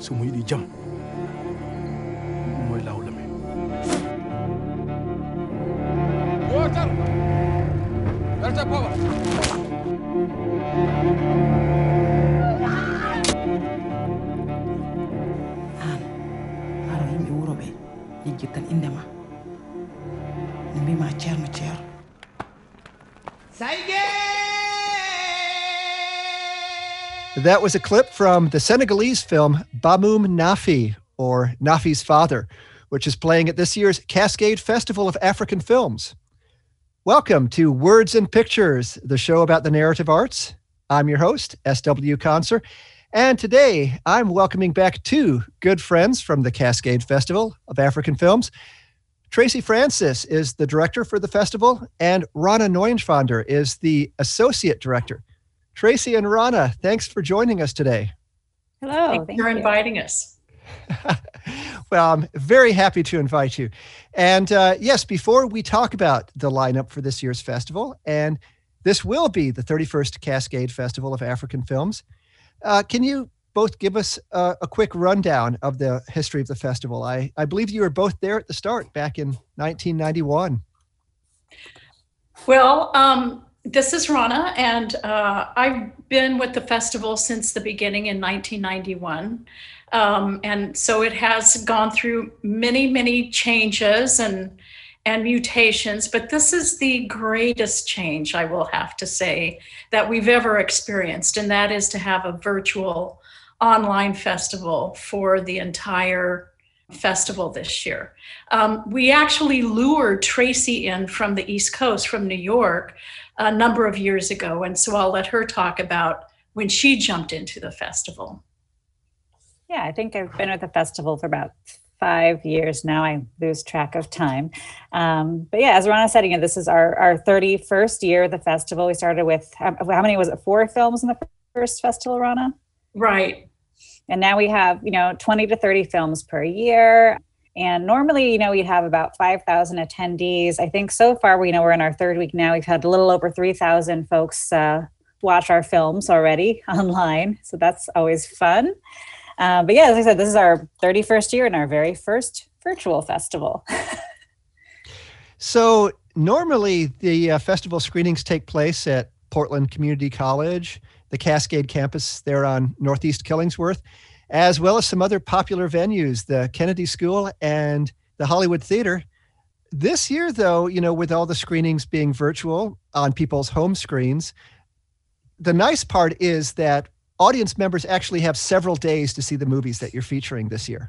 sumuy di jam mooy laaw lame water Delta power ara yimɓe wuro ɓe yejjittan indema ɓe mbima ceerno ceero That was a clip from the Senegalese film Bamoum Nafi, or Nafi's Father, which is playing at this year's Cascade Festival of African Films. Welcome to Words and Pictures, the show about the narrative arts. I'm your host, S.W. Conser, and today I'm welcoming back two good friends from the Cascade Festival of African Films. Tracy Francis is the director for the festival, and Rana Neuenschwander is the associate director. Tracy and Rana, thanks for joining us today. Hello. Thanks for inviting us. Well, I'm very happy to invite you. And yes, before we talk about the lineup for this year's festival, and this will be the 31st Cascade Festival of African Films, can you both give us a quick rundown of the history of the festival? I believe you were both there at the start back in 1991. Well, this is Rana, and I've been with the festival since the beginning in 1991. And so it has gone through many, many changes and mutations, but this is the greatest change, I will have to say, that we've ever experienced, and that is to have a virtual online festival for the entire festival this year. We actually lured Tracy in from the East Coast, from New York, a number of years ago. And so I'll let her talk about when she jumped into the festival. Yeah, I think I've been at the festival for about 5 years now. I lose track of time. But yeah, as Rana said, again, this is our 31st year of the festival. We started with, how many was it? 4 films in the first festival, Rana? Right. And now we have, 20 to 30 films per year. And normally, we'd have about 5,000 attendees. I think so far, we're in our third week now. We've had a little over 3,000 folks watch our films already online. So that's always fun. But yeah, as I said, this is our 31st year and our very first virtual festival. So normally the festival screenings take place at Portland Community College, the Cascade campus there on Northeast Killingsworth, as well as some other popular venues, the Kennedy School and the Hollywood Theater. This year, though, with all the screenings being virtual on people's home screens, the nice part is that audience members actually have several days to see the movies that you're featuring this year.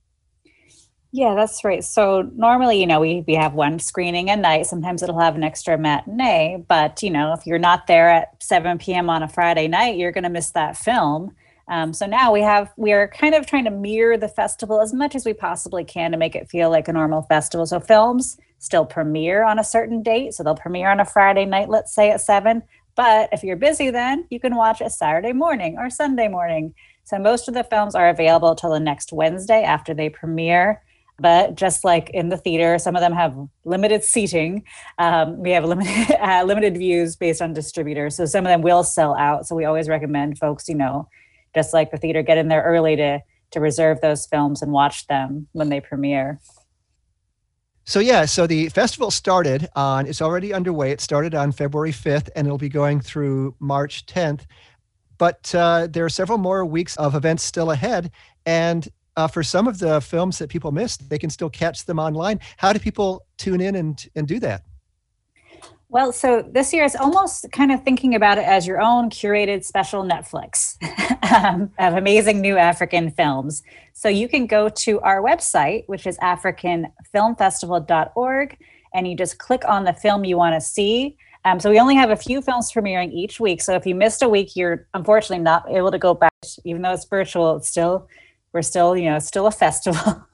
Yeah, that's right. So normally, we have one screening a night. Sometimes it'll have an extra matinee, but, if you're not there at 7 p.m. on a Friday night, you're going to miss that film. So now we are kind of trying to mirror the festival as much as we possibly can to make it feel like a normal festival. So films still premiere on a certain date. So they'll premiere on a Friday night, let's say at 7. But if you're busy, then you can watch a Saturday morning or Sunday morning. So most of the films are available till the next Wednesday after they premiere. But just like in the theater, some of them have limited seating. We have limited views based on distributors. So some of them will sell out. So we always recommend folks, just like the theater, get in there early to reserve those films and watch them when they premiere. So the festival it's already underway. It started on February 5th and it'll be going through March 10th. But there are several more weeks of events still ahead. And for some of the films that people missed, they can still catch them online. How do people tune in and do that? Well, so this year is almost kind of thinking about it as your own curated special Netflix of amazing new African films. So you can go to our website, which is africanfilmfestival.org, and you just click on the film you want to see. So we only have a few films premiering each week. So if you missed a week, you're unfortunately not able to go back. Even though it's virtual, we're still, still a festival.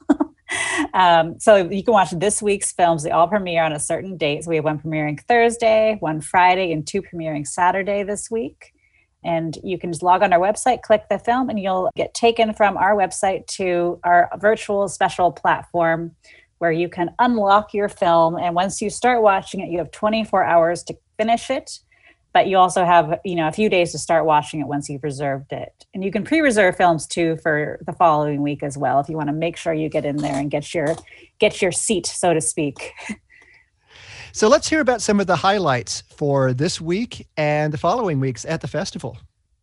So you can watch this week's films. They all premiere on a certain date. So we have one premiering Thursday, one Friday, and 2 premiering Saturday this week. And you can just log on our website, click the film, and you'll get taken from our website to our virtual special platform where you can unlock your film. And once you start watching it, you have 24 hours to finish it. but you also have, a few days to start watching it once you've reserved it. And you can pre-reserve films too for the following week as well, if you want to make sure you get in there and get your seat, so to speak. So let's hear about some of the highlights for this week and the following weeks at the festival.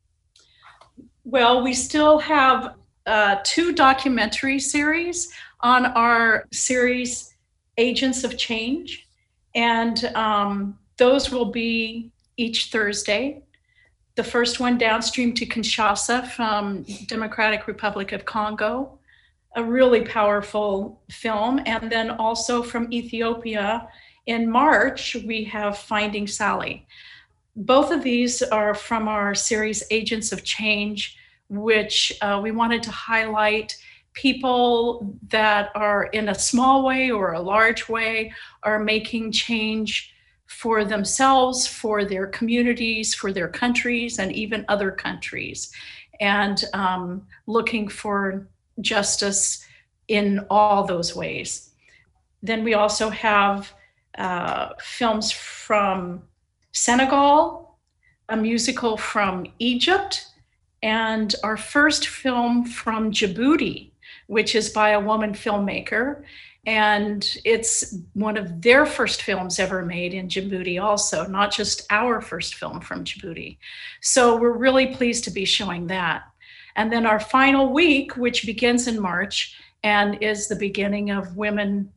Well, we still have 2 documentary series on our series Agents of Change. And those will be each Thursday. The first one, Downstream to Kinshasa from Democratic Republic of Congo, a really powerful film. And then also from Ethiopia, in March, we have Finding Sally. Both of these are from our series Agents of Change, which we wanted to highlight people that are in a small way or a large way are making change for themselves, for their communities, for their countries, and even other countries, and looking for justice in all those ways. Then we also have films from Senegal, a musical from Egypt, and our first film from Djibouti, which is by a woman filmmaker. And it's one of their first films ever made in Djibouti also, not just our first film from Djibouti. So we're really pleased to be showing that. And then our final week, which begins in March and is the beginning of Women's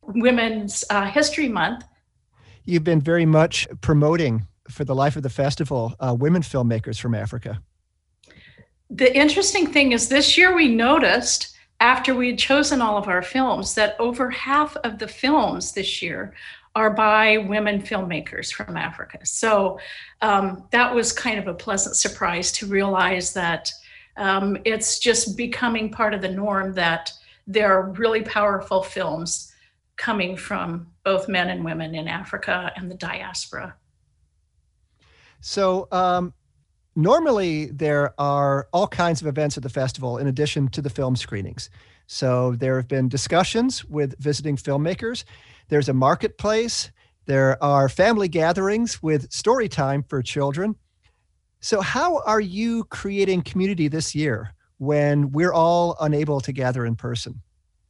History Month. You've been very much promoting for the life of the festival, women filmmakers from Africa. The interesting thing is this year we noticed, after we had chosen all of our films, that over half of the films this year are by women filmmakers from Africa. So that was kind of a pleasant surprise to realize that it's just becoming part of the norm that there are really powerful films coming from both men and women in Africa and the diaspora. So normally there are all kinds of events at the festival in addition to the film screenings. So there have been discussions with visiting filmmakers. There's a marketplace. There are family gatherings with story time for children. So how are you creating community this year when we're all unable to gather in person?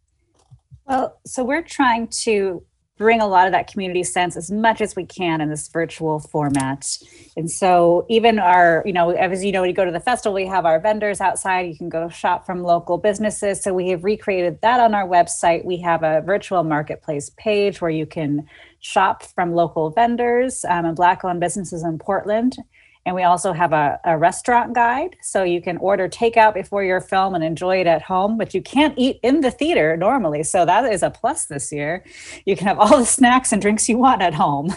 Well, so we're trying to bring a lot of that community sense as much as we can in this virtual format. And so even as you know, when you go to the festival, we have our vendors outside. You can go shop from local businesses. So we have recreated that on our website. We have a virtual marketplace page where you can shop from local vendors and Black-owned businesses in Portland. And we also have a restaurant guide, so you can order takeout before your film and enjoy it at home, but you can't eat in the theater normally. So that is a plus this year. You can have all the snacks and drinks you want at home.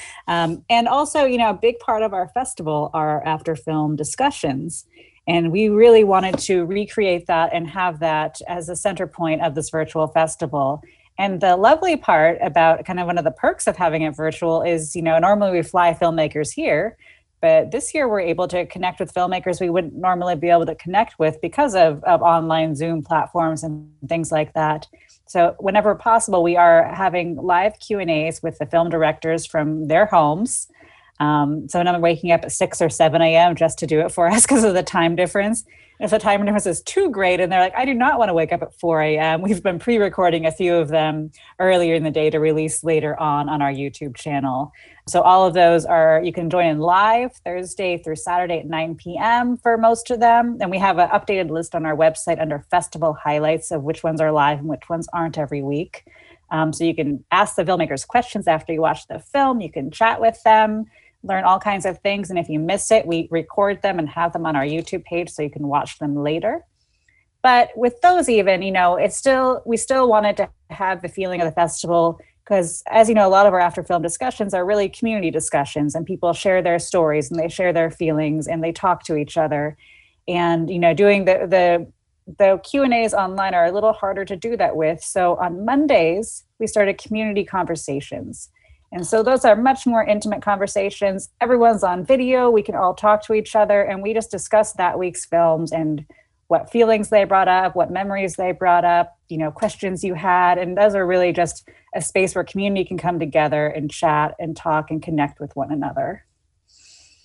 And also, a big part of our festival are after film discussions. And we really wanted to recreate that and have that as a center point of this virtual festival. And the lovely part about kind of one of the perks of having it virtual is, normally we fly filmmakers here, but this year we're able to connect with filmmakers we wouldn't normally be able to connect with because of online Zoom platforms and things like that. So whenever possible, we are having live Q&As with the film directors from their homes. So I'm waking up at 6 or 7 a.m. just to do it for us because of the time difference. And if the time difference is too great and they're like, I do not want to wake up at 4 a.m., we've been pre-recording a few of them earlier in the day to release later on our YouTube channel. So all of those you can join in live Thursday through Saturday at 9 p.m. for most of them. And we have an updated list on our website under festival highlights of which ones are live and which ones aren't every week. So you can ask the filmmakers questions after you watch the film. You can chat with them, learn all kinds of things. And if you miss it, we record them and have them on our YouTube page so you can watch them later. But with those even, we still wanted to have the feeling of the festival because, as you know, a lot of our after film discussions are really community discussions and people share their stories and they share their feelings and they talk to each other. And, doing the Q&As online are a little harder to do that with. So on Mondays, we started community conversations. And so those are much more intimate conversations. Everyone's on video. We can all talk to each other and we just discuss that week's films and what feelings they brought up, what memories they brought up, questions you had. And those are really just a space where community can come together and chat and talk and connect with one another.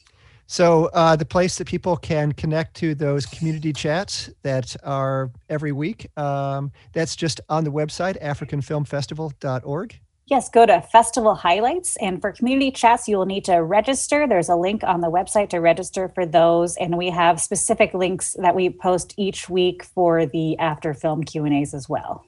So the place that people can connect to those community chats that are every week, that's just on the website, africanfilmfestival.org. Yes, go to Festival Highlights. And for community chats, you will need to register. There's a link on the website to register for those. And we have specific links that we post each week for the after film Q&As as well.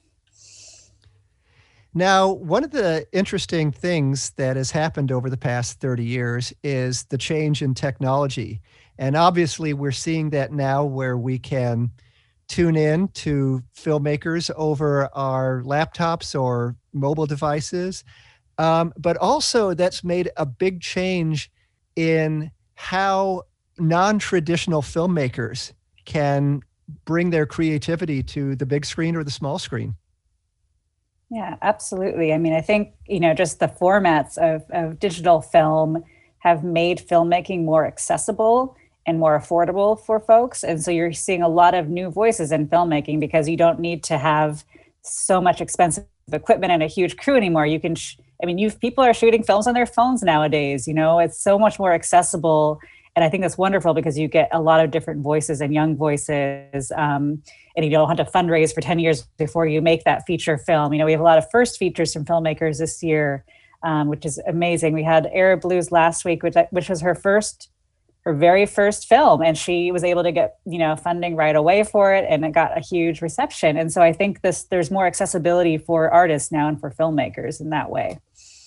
Now, one of the interesting things that has happened over the past 30 years is the change in technology. And obviously, we're seeing that now where we can tune in to filmmakers over our laptops or mobile devices. But also, that's made a big change in how non-traditional filmmakers can bring their creativity to the big screen or the small screen. Yeah, absolutely. I mean, I think, just the formats of digital film have made filmmaking more accessible and more affordable for folks. And so you're seeing a lot of new voices in filmmaking because you don't need to have so much expensive equipment and a huge crew anymore. You can, people are shooting films on their phones nowadays. It's so much more accessible. And I think that's wonderful because you get a lot of different voices and young voices. And you don't have to fundraise for 10 years before you make that feature film. We have a lot of first features from filmmakers this year, which is amazing. We had Arab Blues last week, which was her very first film. And she was able to get, funding right away for it. And it got a huge reception. And so I think there's more accessibility for artists now and for filmmakers in that way.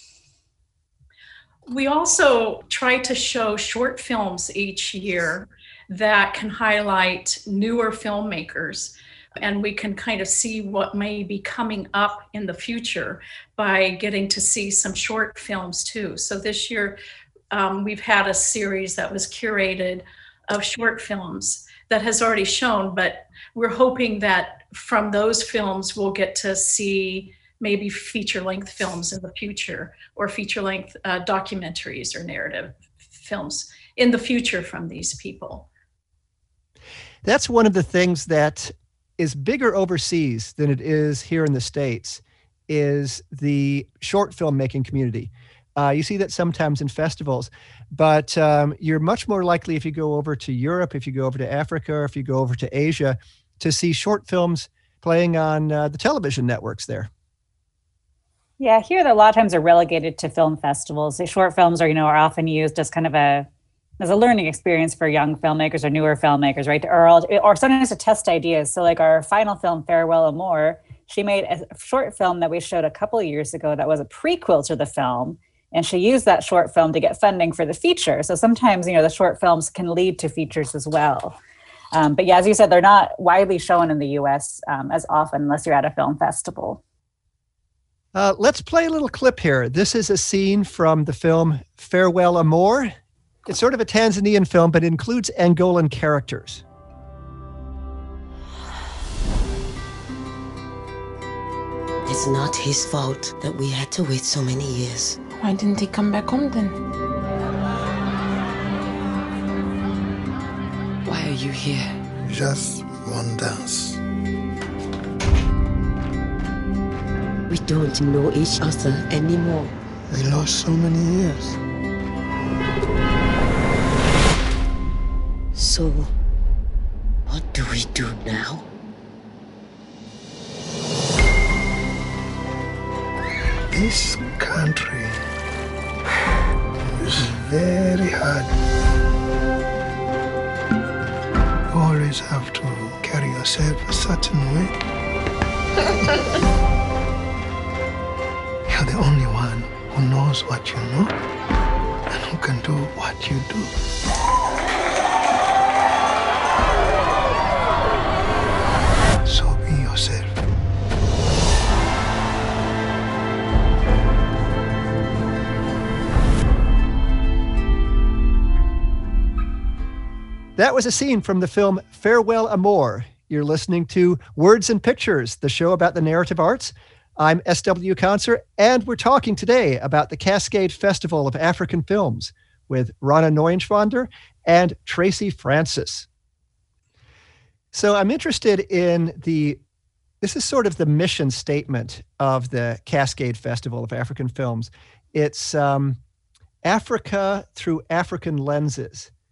We also try to show short films each year that can highlight newer filmmakers, and we can kind of see what may be coming up in the future by getting to see some short films too. So this year, we've had a series that was curated of short films that has already shown, but we're hoping that from those films we'll get to see maybe feature-length films in the future, or feature-length documentaries or narrative films in the future from these people. That's one of the things that is bigger overseas than it is here in the States, is the short filmmaking community. You see that sometimes in festivals, but you're much more likely if you go over to Europe, if you go over to Africa, or if you go over to Asia, to see short films playing on the television networks there. Yeah, here a lot of times are relegated to film festivals. The short films are often used as kind of as a learning experience for young filmmakers or newer filmmakers, right? Or sometimes to test ideas. So like our final film, Farewell Amor, she made a short film that we showed a couple of years ago that was a prequel to the film. And she used that short film to get funding for the feature. So sometimes, the short films can lead to features as well. But yeah, as you said, they're not widely shown in the US as often unless you're at a film festival. Let's play a little clip here. This is a scene from the film Farewell Amor. It's sort of a Tanzanian film, but it includes Angolan characters. It's not his fault that we had to wait so many years. Why didn't he come back home then? Why are you here? Just one dance. We don't know each other anymore. We lost so many years. So, what do we do now? This country is very hard. You always have to carry yourself a certain way. You're the only one who knows what you know and who can do what you do. So be yourself. That was a scene from the film Farewell Amor. You're listening to Words and Pictures, the show about the narrative arts. I'm S.W. Conser, and we're talking today about the Cascade Festival of African Films with Rana Neuenschwander and Tracy Francis. So I'm interested in this is sort of the mission statement of the Cascade Festival of African Films. It's Africa through African lenses.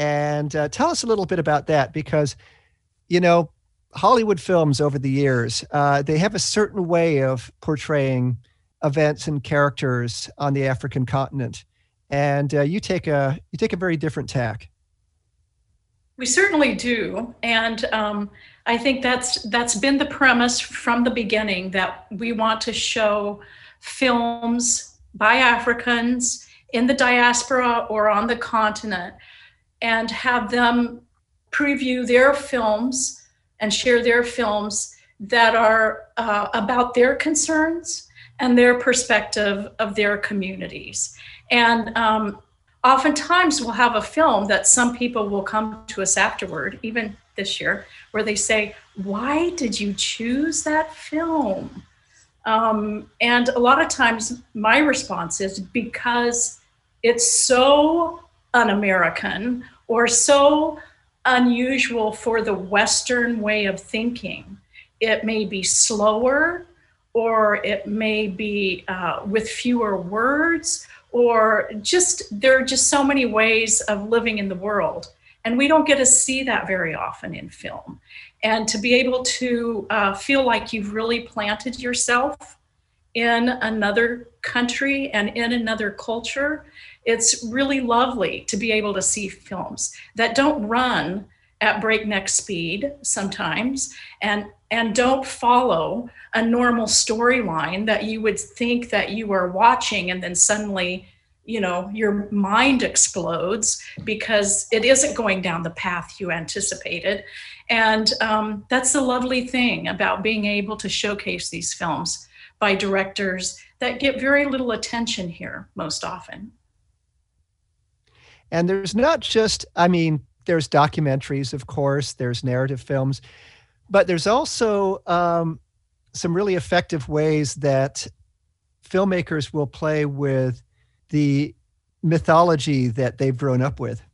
And tell us a little bit about that, because, you know, Hollywood films over the years, they have a certain way of portraying events and characters on the African continent. And you take a very different tack. We certainly do. And I think that's been the premise from the beginning, that we want to show films by Africans in the diaspora or on the continent and have them preview their films and share their films that are about their concerns and their perspective of their communities. And oftentimes we'll have a film that some people will come to us afterward, even this year, where they say, why did you choose that film? And a lot of times my response is because it's so un-American or so unusual for the Western way of thinking. It may be slower, or it may be with fewer words, or there are just so many ways of living in the world. And we don't get to see that very often in film. And to be able to feel like you've really planted yourself in another country and in another culture, it's really lovely to be able to see films that don't run at breakneck speed sometimes and don't follow a normal storyline that you would think that you are watching, and then suddenly, you know, your mind explodes because it isn't going down the path you anticipated. And that's the lovely thing about being able to showcase these films by directors that get very little attention here most often. And there's not just, I mean, there's documentaries, of course, there's narrative films, but there's also some really effective ways that filmmakers will play with the mythology that they've grown up with.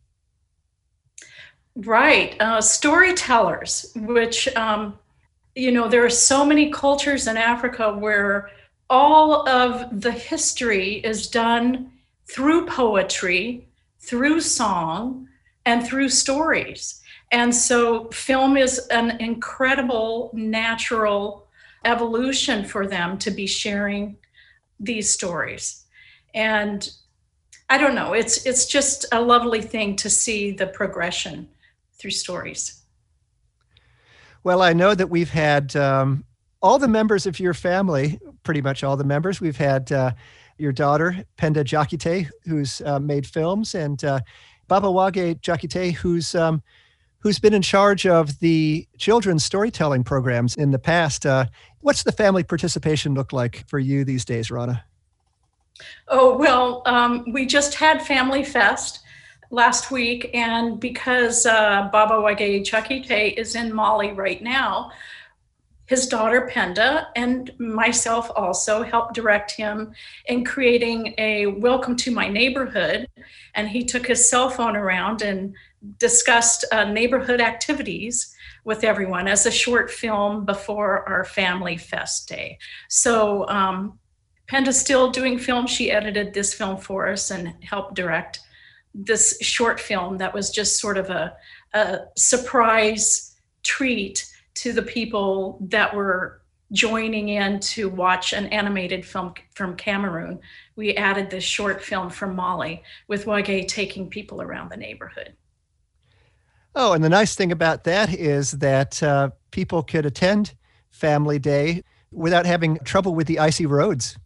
Right. Storytellers, which, you know, there are so many cultures in Africa where all of the history is done through poetry, through song, and through stories. And so film is an incredible natural evolution for them to be sharing these stories. And I don't know, it's just a lovely thing to see the progression through stories. Well, I know that we've had all the members of your family, pretty much all the members. We've had your daughter, Penda Diakité, who's made films, and Babawage Diakité, who's been in charge of the children's storytelling programs in the past. What's the family participation look like for you these days, Rana? Oh, well, we just had Family Fest last week, and because Babawage Diakité is in Mali right now, his daughter Penda and myself also helped direct him in creating a Welcome to My Neighborhood. And he took his cell phone around and discussed neighborhood activities with everyone as a short film before our Family Fest day. So Penda's still doing film. She edited this film for us and helped direct this short film that was just sort of a surprise treat to the people that were joining in to watch an animated film from Cameroon. We added this short film from Mali with Wage taking people around the neighborhood. Oh, and the nice thing about that is that people could attend Family Day without having trouble with the icy roads.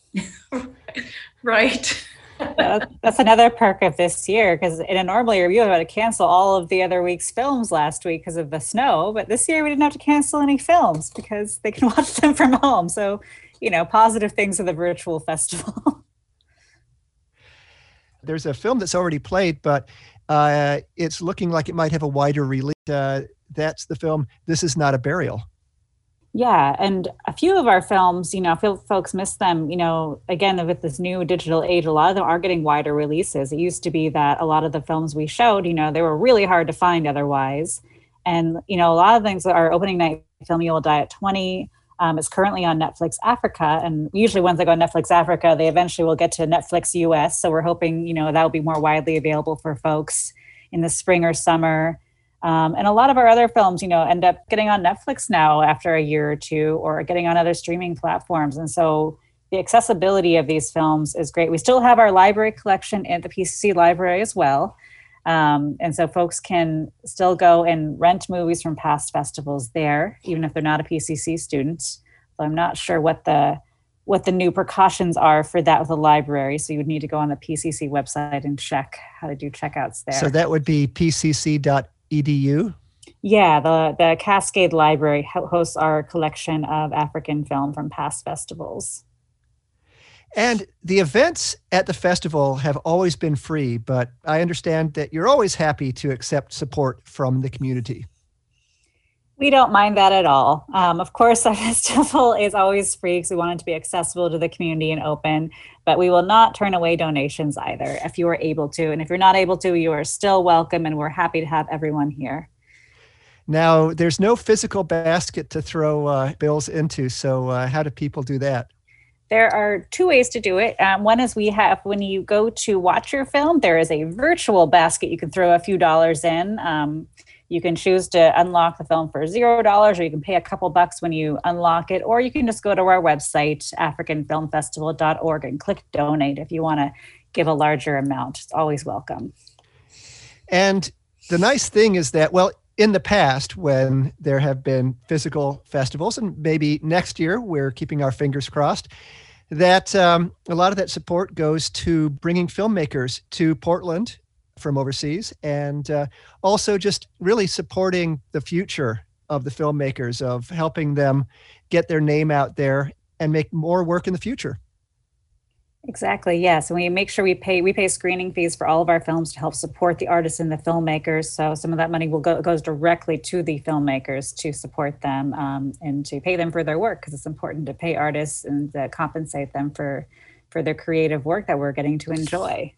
Right. That's another perk of this year, because in a normal year, we would have to cancel all of the other week's films last week because of the snow. But this year, we didn't have to cancel any films because they can watch them from home. So, you know, positive things of the virtual festival. There's a film that's already played, but it's looking like it might have a wider release. That's the film This Is Not a Burial. Yeah, and a few of our films, you know, folks miss them, you know, again, with this new digital age, a lot of them are getting wider releases. It used to be that a lot of the films we showed, you know, they were really hard to find otherwise. And, you know, a lot of things, our opening night film, You Will Die at 20, is currently on Netflix Africa. And usually once they go on Netflix Africa, they eventually will get to Netflix US. So we're hoping, you know, that will be more widely available for folks in the spring or summer. And a lot of our other films, end up getting on Netflix now after a year or two, or getting on other streaming platforms. And so the accessibility of these films is great. We still have our library collection at the PCC library as well. And so folks can still go and rent movies from past festivals there, even if they're not a PCC student. So I'm not sure what the new precautions are for that with the library. So you would need to go on the PCC website and check how to do checkouts there. So that would be pcc.edu? Yeah, the Cascade Library hosts our collection of African film from past festivals. And the events at the festival have always been free, but I understand that you're always happy to accept support from the community. We don't mind that at all. Of course, our festival is always free because we want it to be accessible to the community and open, but we will not turn away donations either if you are able to. And if you're not able to, you are still welcome, and we're happy to have everyone here. Now, there's no physical basket to throw bills into, so how do people do that? There are two ways to do it. One is when you go to watch your film, there is a virtual basket you can throw a few dollars in. You can choose to unlock the film for $0, or you can pay a couple bucks when you unlock it, or you can just go to our website, africanfilmfestival.org, and click donate if you want to give a larger amount. It's always welcome. And the nice thing is that, well, in the past, when there have been physical festivals, and maybe next year, we're keeping our fingers crossed, that a lot of that support goes to bringing filmmakers to Portland from overseas, and also just really supporting the future of the filmmakers, of helping them get their name out there and make more work in the future. Exactly. Yes. And we make sure we pay screening fees for all of our films to help support the artists and the filmmakers. So some of that money goes directly to the filmmakers to support them and to pay them for their work, because it's important to pay artists and compensate them for their creative work that we're getting to enjoy.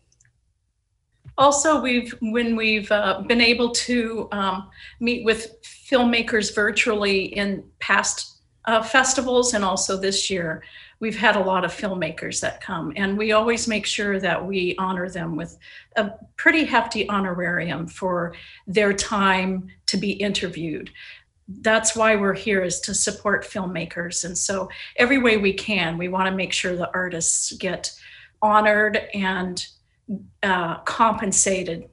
Also, when we've been able to meet with filmmakers virtually in past festivals, and also this year, we've had a lot of filmmakers that come, and we always make sure that we honor them with a pretty hefty honorarium for their time to be interviewed. That's why we're here, is to support filmmakers. And so every way we can, we want to make sure the artists get honored and compensated.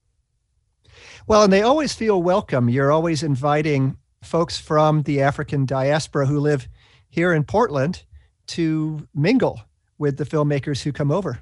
Well, and they always feel welcome. You're always inviting folks from the African diaspora who live here in Portland to mingle with the filmmakers who come over.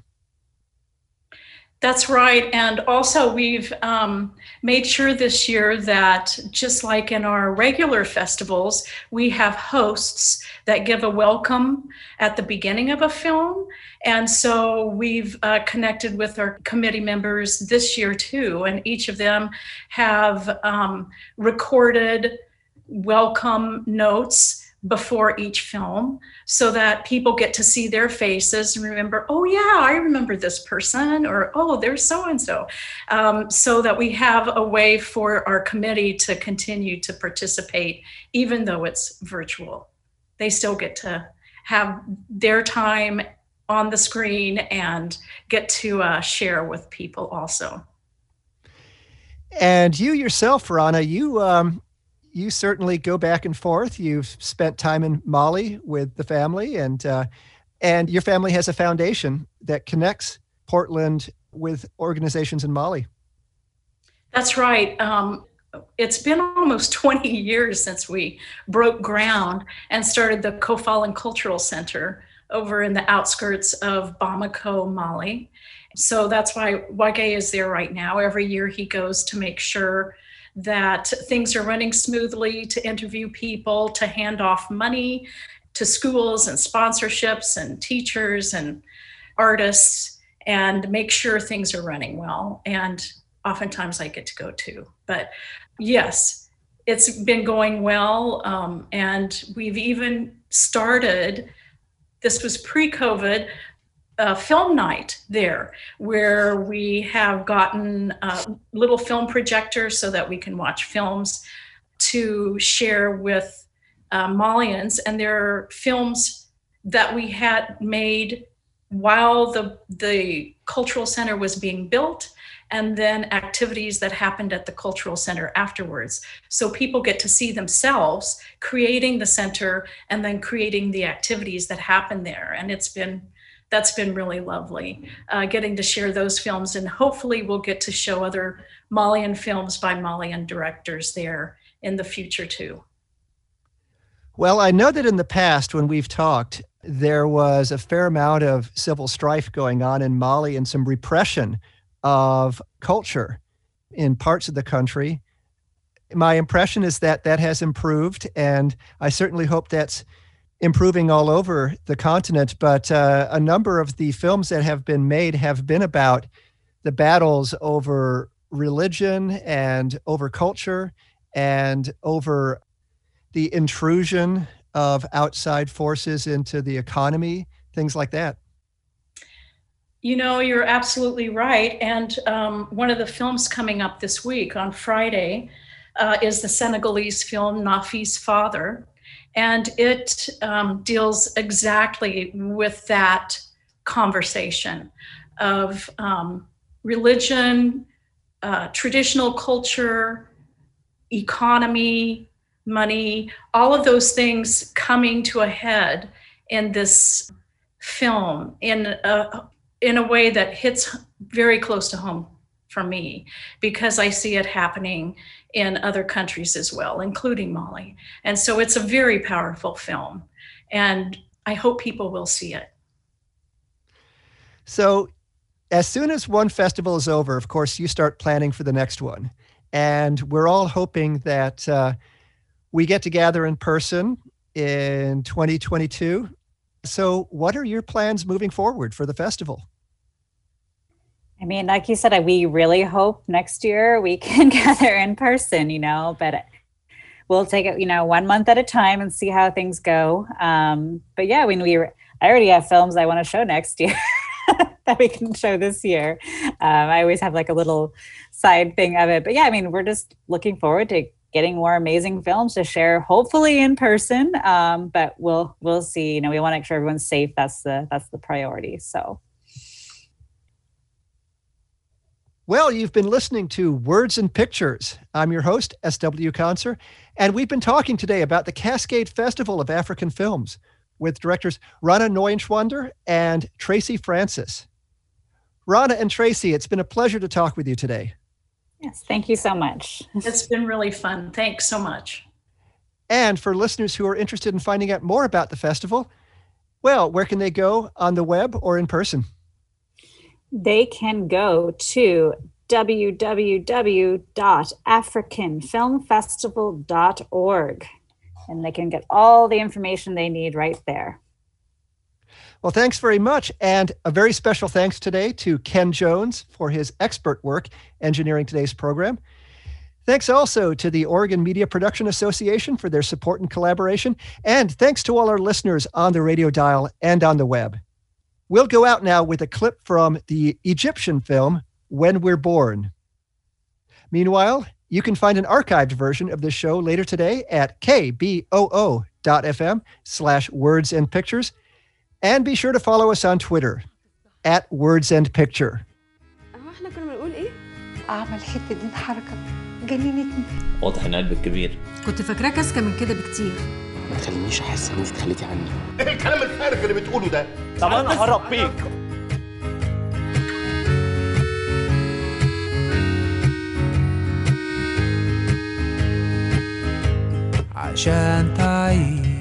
That's right. And also we've made sure this year that, just like in our regular festivals, we have hosts that give a welcome at the beginning of a film. And so we've connected with our committee members this year too, and each of them have recorded welcome notes before each film, so that people get to see their faces and remember, oh yeah, I remember this person, or oh, there's so-and-so, so that we have a way for our committee to continue to participate, even though it's virtual. They still get to have their time on the screen and get to share with people also. And you yourself, Rana, you certainly go back and forth. You've spent time in Mali with the family, and your family has a foundation that connects Portland with organizations in Mali. That's right. It's been almost 20 years since we broke ground and started the Kofalin Cultural Center over in the outskirts of Bamako, Mali. So that's why Wage is there right now. Every year he goes to make sure that things are running smoothly, to interview people, to hand off money to schools and sponsorships and teachers and artists, and make sure things are running well. And oftentimes I get to go too. But yes, it's been going well. And we've even started, this was pre-COVID, film night there, where we have gotten little film projectors so that we can watch films to share with Malians. And there are films that we had made while the cultural center was being built, and then activities that happened at the cultural center afterwards. So people get to see themselves creating the center and then creating the activities that happen there. And that's been really lovely, getting to share those films, and hopefully we'll get to show other Malian films by Malian directors there in the future too. Well, I know that in the past when we've talked, there was a fair amount of civil strife going on in Mali and some repression of culture in parts of the country. My impression is that that has improved, and I certainly hope that's improving all over the continent. But a number of the films that have been made have been about the battles over religion and over culture and over the intrusion of outside forces into the economy, things like that. You know, you're absolutely right. And one of the films coming up this week on Friday is the Senegalese film Nafi's Father. And it deals exactly with that conversation of religion, traditional culture, economy, money, all of those things coming to a head in this film in a way that hits very close to home for me, because I see it happening in other countries as well, including Mali. And so it's a very powerful film, and I hope people will see it. So as soon as one festival is over, of course, you start planning for the next one. And we're all hoping that we get to gather in person in 2022. So what are your plans moving forward for the festival? I mean, like you said, we really hope next year we can gather in person, but we'll take it, 1 month at a time and see how things go. But yeah, I already have films I want to show next year that we can show this year. I always have like a little side thing of it. But yeah, I mean, we're just looking forward to getting more amazing films to share, hopefully in person. But we'll see. We want to make sure everyone's safe. That's the priority. So. Well, you've been listening to Words and Pictures. I'm your host, S.W. Conser, and we've been talking today about the Cascade Festival of African Films with directors Rana Neuenschwander and Tracy Francis. Rana and Tracy, it's been a pleasure to talk with you today. Yes, thank you so much. It's been really fun. Thanks so much. And for listeners who are interested in finding out more about the festival, well, where can they go, on the web or in person? They can go to www.africanfilmfestival.org, and they can get all the information they need right there. Well, thanks very much. And a very special thanks today to Ken Jones for his expert work engineering today's program. Thanks also to the Oregon Media Production Association for their support and collaboration. And thanks to all our listeners on the radio dial and on the web. We'll go out now with a clip from the Egyptian film, When We're Born. Meanwhile, you can find an archived version of this show later today at kboo.fm/wordsandpictures. And be sure to follow us on Twitter @wordsandpicture. احنا كنا بنقول ايه؟ اعمل حته دي حركه جننتني. واضح ان قلبك كبير. كنت فاكراك اذكى من كده بكتير. ما تخلينيش احس ان انت تخليتي عني. ايه الكلام الفارغ اللي بتقوله ده؟ طب انا هرب بيك. عشان تعيش